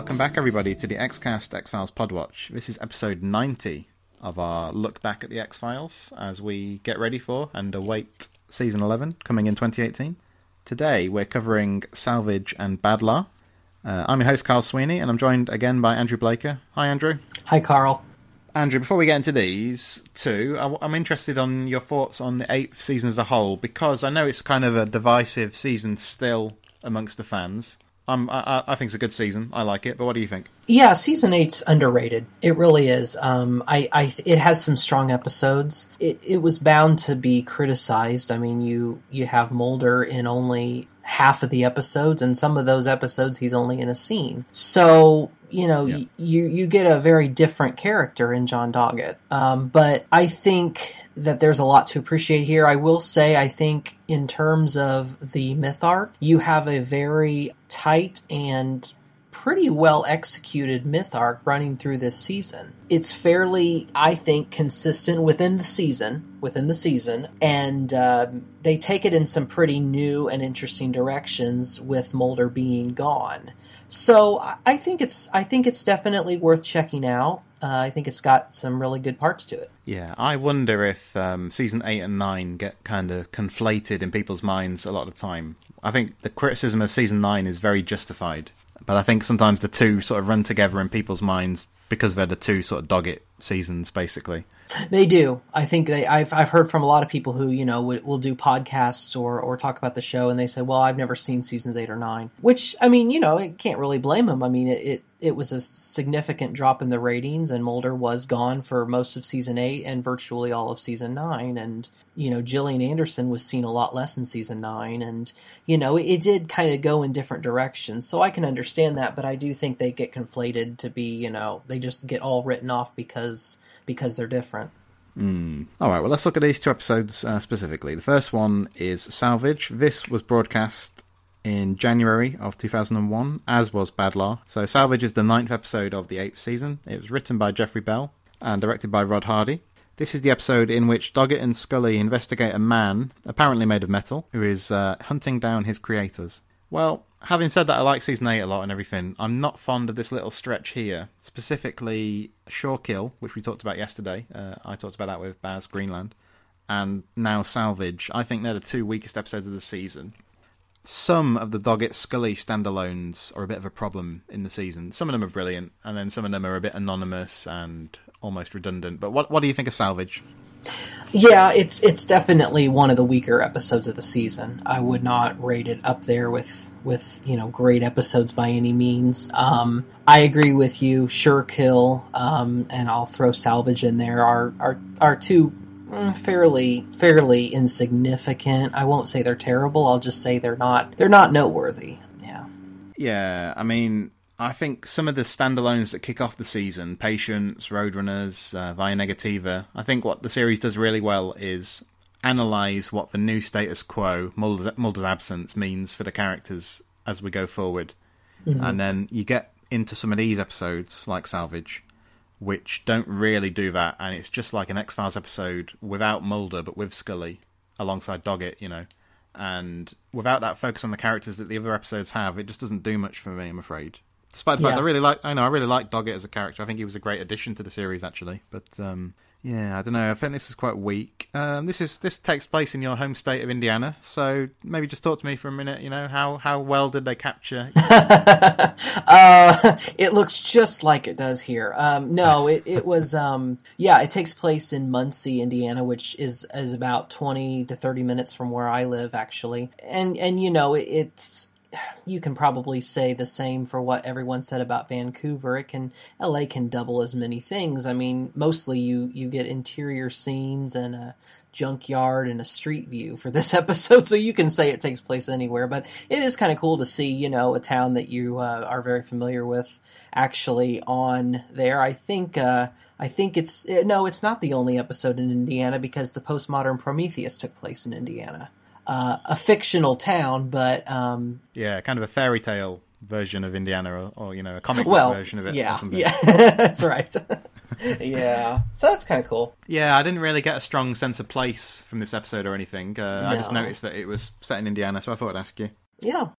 Welcome back, everybody, to the Xcast X-Files Podwatch. This is episode 90 of our look back at the X-Files as we get ready for and await season 11 coming in 2018. Today we're covering Salvage and Badlar. I'm your host, Carl Sweeney, and I'm joined again by Andrew Blaker. Hi, Andrew. Hi, Carl. Andrew, before we get into these two, I'm interested on your thoughts on the 8th season as a whole, because I know it's kind of a divisive season still amongst the fans. I think it's a good season. I like it, but what do you think? Yeah, season 8's underrated. It really is. It has some strong episodes. It was bound to be criticized. I mean, you have Mulder in only half of the episodes, and some of those episodes he's only in a scene. So, you get a very different character in John Doggett. But I think that there's a lot to appreciate here. I will say, I think in terms of the myth arc, you have a very tight and pretty well executed myth arc running through this season. It's fairly, I think, consistent within the season, and they take it in some pretty new and interesting directions with Mulder being gone. So I think it's definitely worth checking out. I think it's got some really good parts to it. Yeah, I wonder if season 8 and 9 get kind of conflated in people's minds a lot of the time. I think the criticism of season 9 is very justified, but I think sometimes the two sort of run together in people's minds because they're the two sort of Doggett seasons, basically. They do. I think I've heard from a lot of people who, will do podcasts or talk about the show, and they say, well, I've never seen seasons 8 or 9. Which, I mean, it can't really blame them. I mean, it was a significant drop in the ratings, and Mulder was gone for most of season 8 and virtually all of season 9. And, Gillian Anderson was seen a lot less in season 9. And, it did kind of go in different directions. So I can understand that, but I do think they get conflated to be, they just get all written off because they're different. All right, well, let's look at these two episodes specifically. The first one is Salvage. This was broadcast in January of 2001, as was Badlar. So Salvage is the 9th episode of the 8th season. It was written by Jeffrey Bell and directed by Rod Hardy. This is the episode in which Doggett and Scully investigate a man, apparently made of metal, who is hunting down his creators. Well, having said that, I like season 8 a lot and everything. I'm not fond of this little stretch here, specifically Shorekill, which we talked about yesterday. I talked about that with Baz Greenland. And now Salvage. I think they're the two weakest episodes of the season. Some of the Doggett-Scully standalones are a bit of a problem in the season. Some of them are brilliant, and then some of them are a bit anonymous and almost redundant. But what do you think of Salvage? Yeah, it's definitely one of the weaker episodes of the season. I would not rate it up there with great episodes by any means. I agree with you. Shorekill, and I'll throw Salvage in there, are two fairly insignificant. I won't say they're terrible. I'll just say they're not noteworthy. Yeah. Yeah, I mean, I think some of the standalones that kick off the season, Patience, Roadrunners, Via Negativa, I think what the series does really well is analyse what the new status quo, Mulder's absence, means for the characters as we go forward. Mm-hmm. And then you get into some of these episodes, like Salvage, which don't really do that, and it's just like an X-Files episode without Mulder, but with Scully, alongside Doggett, and without that focus on the characters that the other episodes have, it just doesn't do much for me, I'm afraid. Despite the fact I really like Doggett as a character. I think he was a great addition to the series, actually. But yeah, I don't know. I think this is quite weak. This takes place in your home state of Indiana, so maybe just talk to me for a minute. How well did they capture? It looks just like it does here. No, it was. It takes place in Muncie, Indiana, which is about 20 to 30 minutes from where I live, actually, and it's. You can probably say the same for what everyone said about Vancouver. LA can double as many things. I mean, mostly you get interior scenes and a junkyard and a street view for this episode, so you can say it takes place anywhere. But it is kind of cool to see, a town that you are very familiar with actually on there. I think it's not the only episode in Indiana, because the postmodern Prometheus took place in Indiana. A fictional town, but kind of a fairy tale version of Indiana, or a comic book version of it. Yeah, that's right. Yeah, so that's kind of cool. Yeah, I didn't really get a strong sense of place from this episode or anything. I just noticed that it was set in Indiana, so I thought I'd ask you. Yeah.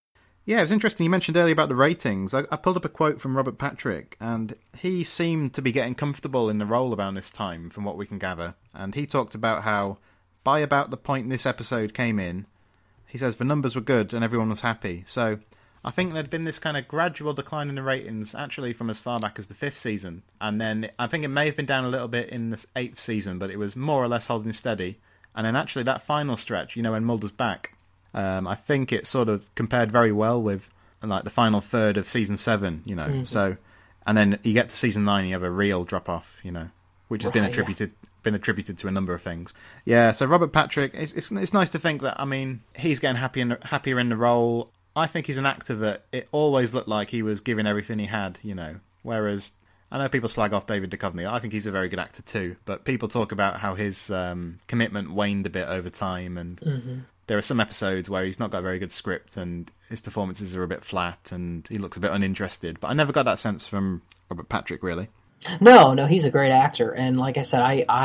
Yeah, it was interesting. You mentioned earlier about the ratings. I pulled up a quote from Robert Patrick, and he seemed to be getting comfortable in the role about this time, from what we can gather. And he talked about how, by about the point this episode came in, he says the numbers were good and everyone was happy. So I think there'd been this kind of gradual decline in the ratings, actually from as far back as the 5th season. And then I think it may have been down a little bit in the 8th season, but it was more or less holding steady. And then actually that final stretch, when Mulder's back, I think it sort of compared very well with like the final third of season 7, Mm-hmm. So, and then you get to season 9, you have a real drop off, which has been attributed to a number of things. Yeah, so Robert Patrick, it's nice to think that, he's getting happier in the role. I think he's an actor that it always looked like he was giving everything he had, whereas I know people slag off David Duchovny. I think he's a very good actor too, but people talk about how his commitment waned a bit over time, and there are some episodes where he's not got a very good script and his performances are a bit flat and he looks a bit uninterested. But I never got that sense from Robert Patrick, really. No, he's a great actor, and like I said,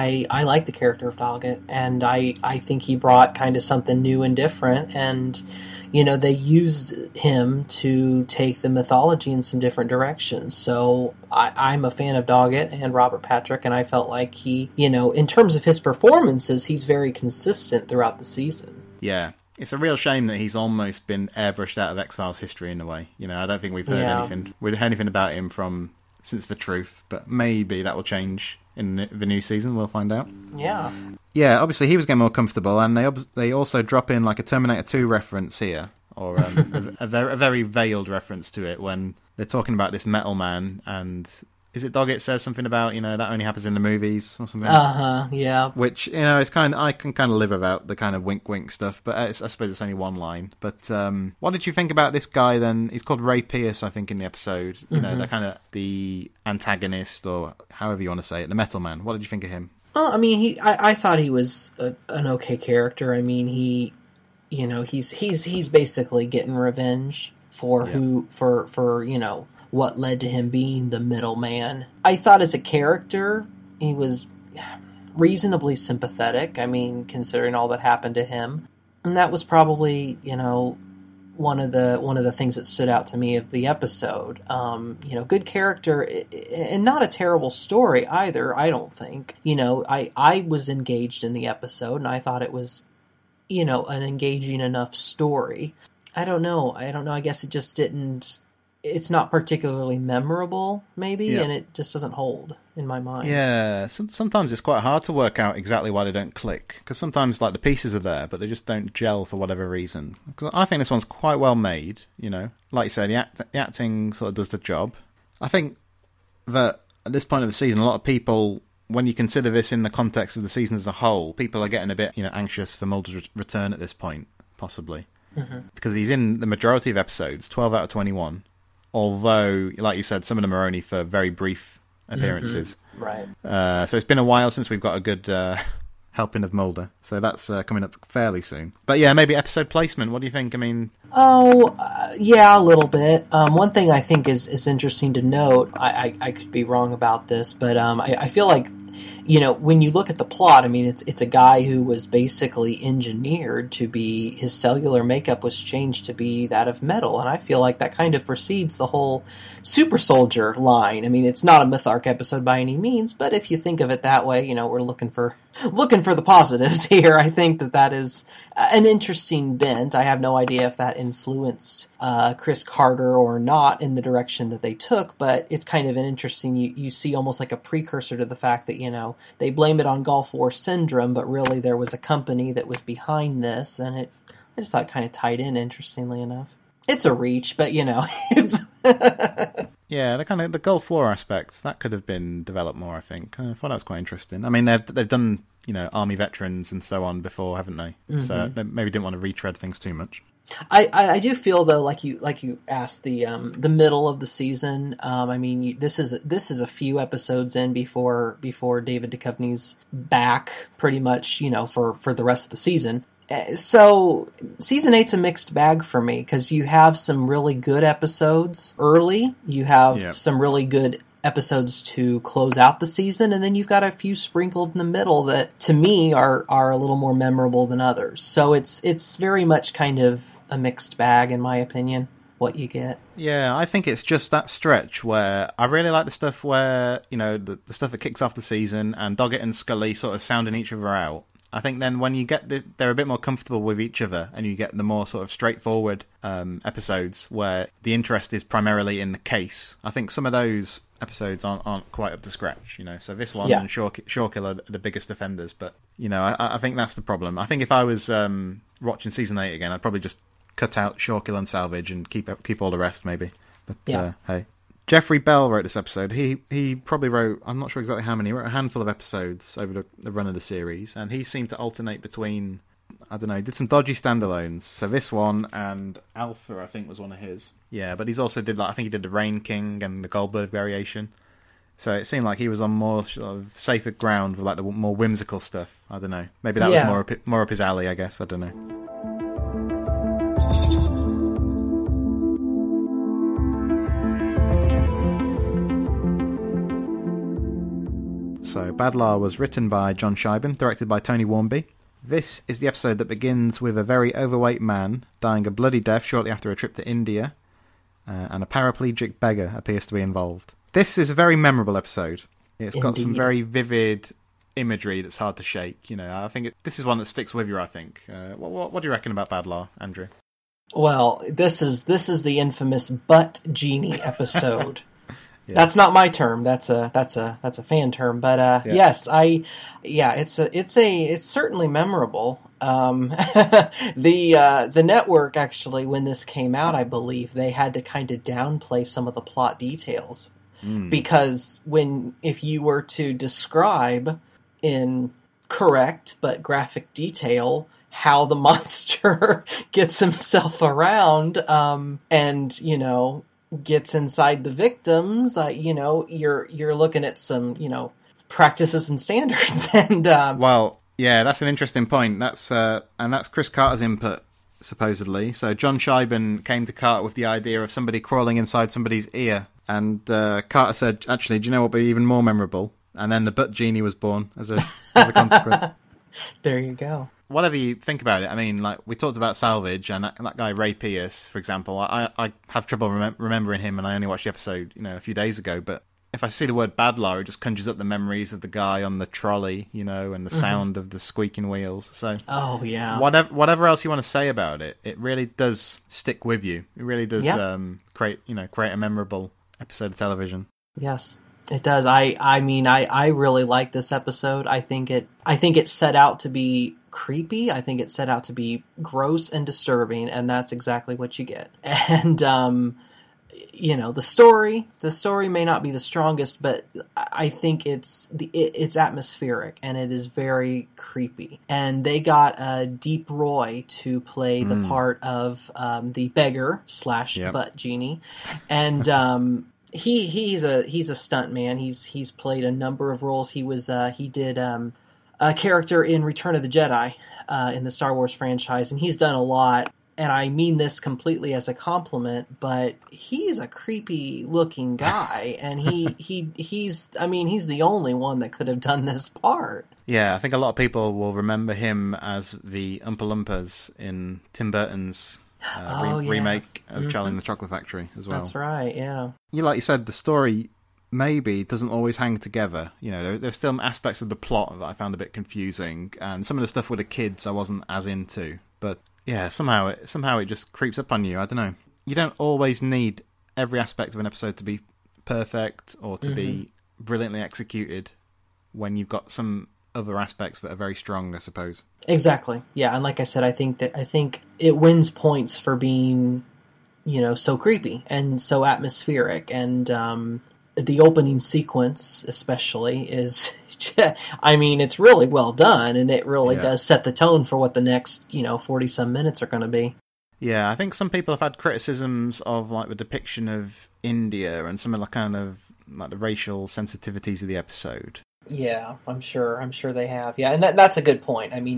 I like the character of Doggett, and I think he brought kind of something new and different, and they used him to take the mythology in some different directions. So I'm a fan of Doggett and Robert Patrick, and I felt like he, in terms of his performances, he's very consistent throughout the season. Yeah. It's a real shame that he's almost been airbrushed out of X-Files history in a way. I don't think we've heard anything about him since The Truth, but maybe that will change in the new season. We'll find out. Yeah. Yeah, obviously he was getting more comfortable, and they also drop in like a Terminator 2 reference here, or a very veiled reference to it when they're talking about this metal man, and is it Doggett says something about, that only happens in the movies or something? Yeah. Which, it's I can kind of live without the kind of wink stuff, but I suppose it's only one line. But what did you think about this guy then? He's called Ray Pierce, I think, in the episode. The kind of the antagonist, or however you want to say it, the metal man. What did you think of him? Well, I thought he was an okay character. He's basically getting revenge for what led to him being the middleman. I thought as a character, he was reasonably sympathetic, considering all that happened to him. And that was probably, one of the things that stood out to me of the episode. Good character, and not a terrible story either, I don't think. I was engaged in the episode, and I thought it was, an engaging enough story. I don't know. I guess it just didn't... It's not particularly memorable, maybe, and it just doesn't hold in my mind. Yeah, sometimes it's quite hard to work out exactly why they don't click, because sometimes the pieces are there, but they just don't gel for whatever reason. Because I think this one's quite well made, Like you say, the acting sort of does the job. I think that at this point of the season, a lot of people, when you consider this in the context of the season as a whole, people are getting a bit, anxious for Mulder's return at this point, possibly. Because he's in the majority of episodes, 12 out of 21. Although, like you said, some of them are only for very brief appearances. Right. So it's been a while since we've got a good helping of Mulder. So that's coming up fairly soon. But yeah, maybe episode placement. What do you think? Yeah, a little bit. One thing I think is interesting to note, I could be wrong about this, but I feel like, when you look at the plot, it's a guy who was basically engineered to be, his cellular makeup was changed to be that of metal, and I feel like that kind of precedes the whole super soldier line. It's not a Mythark episode by any means, but if you think of it that way, we're looking for the positives here. I think that is an interesting bent. I have no idea if that influenced Chris Carter or not in the direction that they took, but it's kind of an interesting, you see almost like a precursor to the fact that, they blame it on Gulf War syndrome, but really there was a company that was behind this, and I just thought it kind of tied in, interestingly enough. It's a reach, but, it's... Yeah, the Gulf War aspects, that could have been developed more, I think. I thought that was quite interesting. They've done, Army veterans and so on before, haven't they? So they maybe didn't want to retread things too much. I do feel, though, like you asked, the middle of the season. This is a few episodes in before David Duchovny's back, pretty much, for the rest of the season. So season 8's a mixed bag for me, because you have some really good episodes early. You have some really good episodes to close out the season, and then you've got a few sprinkled in the middle that, to me, are a little more memorable than others. So it's very much kind of a mixed bag, in my opinion. what you get. Yeah, I think it's just that stretch where I really like the stuff where, the stuff that kicks off the season and Doggett and Scully sort of sounding each other out. I think then when you get they're a bit more comfortable with each other and you get the more sort of straightforward episodes where the interest is primarily in the case. I think some of those episodes aren't quite up to scratch, So this one and Shawkill are the biggest offenders, but, I think that's the problem. I think if I was watching season 8 again, I'd probably just cut out Shawkill and Salvage and keep all the rest, maybe. But hey. Jeffrey Bell wrote this episode. He probably wrote, I'm not sure exactly how many, he wrote a handful of episodes over the run of the series, and he seemed to alternate between, I don't know, he did some dodgy standalones. So this one and Alpha, I think, was one of his. Yeah, but he's also did, I think he did the Rain King and the Goldberg variation. So it seemed like he was on more sort of safer ground with the more whimsical stuff. I don't know. Maybe that was more up his alley, I guess. I don't know. So, Badlar was written by John Shiban, directed by Tony Warmby. This is the episode that begins with a very overweight man dying a bloody death shortly after a trip to India, and a paraplegic beggar appears to be involved. This is a very memorable episode. It's got some very vivid imagery that's hard to shake. I think this is one that sticks with you, I think. What do you reckon about Badlar, Andrew? Well, this is the infamous butt genie episode. Yeah. That's not my term. That's a fan term. But yes, it's certainly memorable. The network actually, when this came out, I believe they had to kind of downplay some of the plot details because if you were to describe in correct but graphic detail how the monster gets himself around, and gets inside the victims, you're looking at some, practices and standards. And well, yeah, that's an interesting point. That's Chris Carter's input, supposedly. So John Shiban came to Carter with the idea of somebody crawling inside somebody's ear, and Carter said, "Actually, do you know what would be even more memorable?" And then the butt genie was born as a consequence. There you go. Whatever you think about it, I mean, we talked about Salvage, and that guy Ray Pierce, for example, I have trouble remembering him, and I only watched the episode, a few days ago, but if I see the word Badlar, it just conjures up the memories of the guy on the trolley, and the sound of the squeaking wheels. So, oh yeah, whatever else you want to say about it, it really does stick with you. It really does create a memorable episode of television. Yes. It does. I really like this episode. I think it set out to be creepy. I think it set out to be gross and disturbing, and that's exactly what you get. And the story may not be the strongest, but I think it's atmospheric and it is very creepy. And they got Deep Roy to play the part of the beggar / butt genie, and He's a stunt man. He's played a number of roles. He did a character in Return of the Jedi in the Star Wars franchise, and he's done a lot. And I mean this completely as a compliment, but he's a creepy looking guy, and he's the only one that could have done this part. Yeah, I think a lot of people will remember him as the Oompa Loompas in Tim Burton's remake of Charlie and the Chocolate Factory as well. That's right, yeah. Like you said, the story maybe doesn't always hang together. There's still aspects of the plot that I found a bit confusing, and some of the stuff with the kids I wasn't as into. But yeah, somehow it just creeps up on you. I don't know. You don't always need every aspect of an episode to be perfect or to be brilliantly executed when you've got some other aspects that are very strong, I suppose. Exactly. Yeah, and like I said, I think it wins points for being, so creepy and so atmospheric, and the opening sequence especially is it's really well done, and it really does set the tone for what the next, 40 some minutes are going to be. Yeah, I think some people have had criticisms of the depiction of India and some of the racial sensitivities of the episode. Yeah, I'm sure they have. Yeah, and that's a good point. I mean,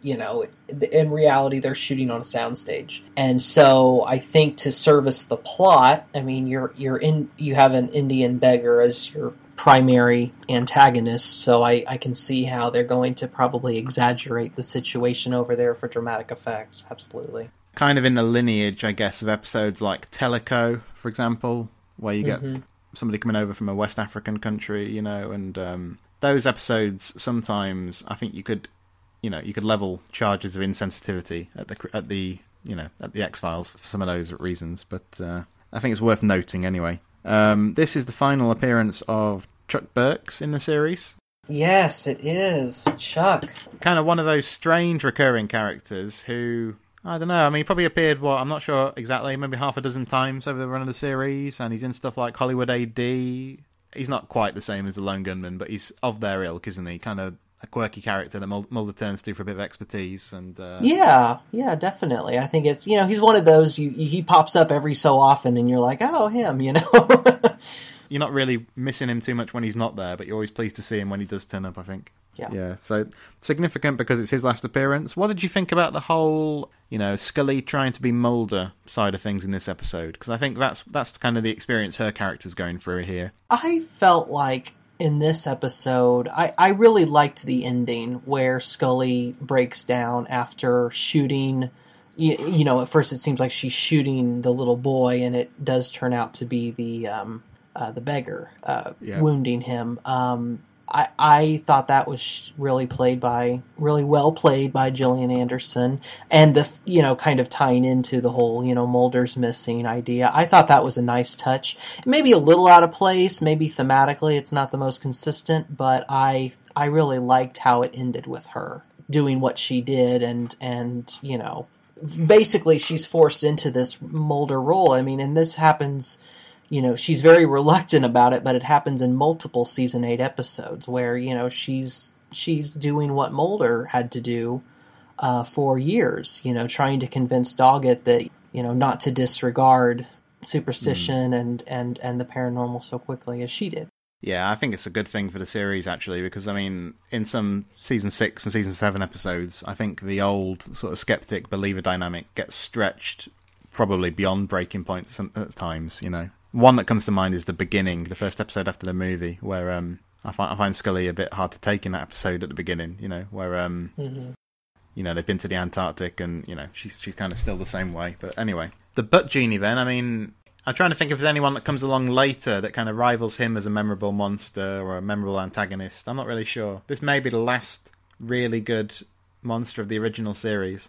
in reality, they're shooting on a soundstage, and so I think to service the plot, I mean, you have an Indian beggar as your primary antagonist, so I can see how they're going to probably exaggerate the situation over there for dramatic effect. Absolutely. kind of in the lineage, I guess, of episodes like Teleco, for example, where you get somebody coming over from a West African country, and those episodes sometimes I think you could level charges of insensitivity at the X-Files for some of those reasons, but I think it's worth noting anyway. This is the final appearance of Chuck Burks in the series. Yes, it is. Chuck. Kind of one of those strange recurring characters who, I don't know, I mean, he probably appeared, I'm not sure exactly, maybe half a dozen times over the run of the series, and he's in stuff like Hollywood AD. He's not quite the same as the Lone Gunman, but he's of their ilk, isn't he? Kind of a quirky character that Mulder turns to for a bit of expertise. And yeah, definitely. I think it's, he's one of those, he pops up every so often, and you're like, oh, him, You're not really missing him too much when he's not there, but you're always pleased to see him when he does turn up, I think. Yeah, so significant because it's his last appearance. What did you think about the whole, Scully trying to be Mulder side of things in this episode? Because I think that's kind of the experience her character's going through here. I felt like in this episode, I really liked the ending where Scully breaks down after shooting. At first it seems like she's shooting the little boy, and it does turn out to be the beggar wounding him. I thought that was really well played by Gillian Anderson, and the kind of tying into the whole Mulder's missing idea. I thought that was a nice touch. Maybe a little out of place, maybe thematically it's not the most consistent, but I really liked how it ended with her doing what she did, and basically she's forced into this Mulder role. I mean, and this happens. She's very reluctant about it, but it happens in multiple season 8 episodes where, she's doing what Mulder had to do for years, trying to convince Doggett that, not to disregard superstition and the paranormal so quickly as she did. Yeah, I think it's a good thing for the series, actually, because, I mean, in some Season 6 and Season 7 episodes, I think the old sort of skeptic-believer dynamic gets stretched probably beyond breaking points at times, One that comes to mind is the beginning, the first episode after the movie, where I find Scully a bit hard to take in that episode at the beginning, where they've been to the Antarctic and she's kind of still the same way. But anyway, the Butt Genie. Then, I mean, I'm trying to think if there's anyone that comes along later that kind of rivals him as a memorable monster or a memorable antagonist. I'm not really sure. This may be the last really good monster of the original series.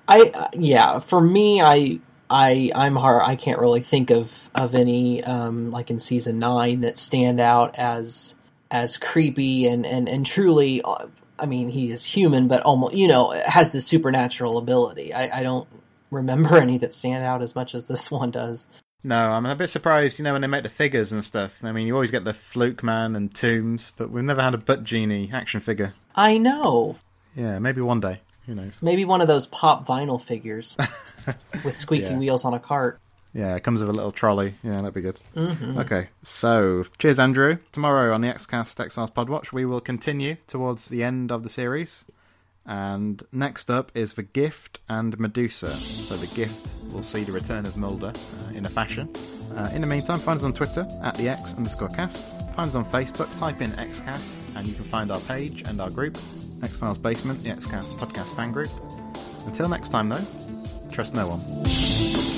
For me, I'm hard. I can't really think of any like in season 9 that stand out as creepy and truly. I mean, he is human, but almost has this supernatural ability. I don't remember any that stand out as much as this one does. No, I'm a bit surprised. When they make the figures and stuff. I mean, you always get the Fluke Man and Tooms, but we've never had a Butt Genie action figure. I know. Yeah, maybe one day. Who knows? Maybe one of those pop vinyl figures. With squeaky wheels on a cart. Yeah, it comes with a little trolley. Yeah, that'd be good. Mm-hmm. Okay, so cheers, Andrew. Tomorrow on the Xcast X-Files Podwatch, we will continue towards the end of the series. And next up is The Gift and Medusa. So The Gift will see the return of Mulder in a fashion. In the meantime, find us on Twitter at the X_cast. Find us on Facebook, type in Xcast, and you can find our page and our group, X-Files Basement, the Xcast Podcast Fan Group. Until next time, though, trust no one.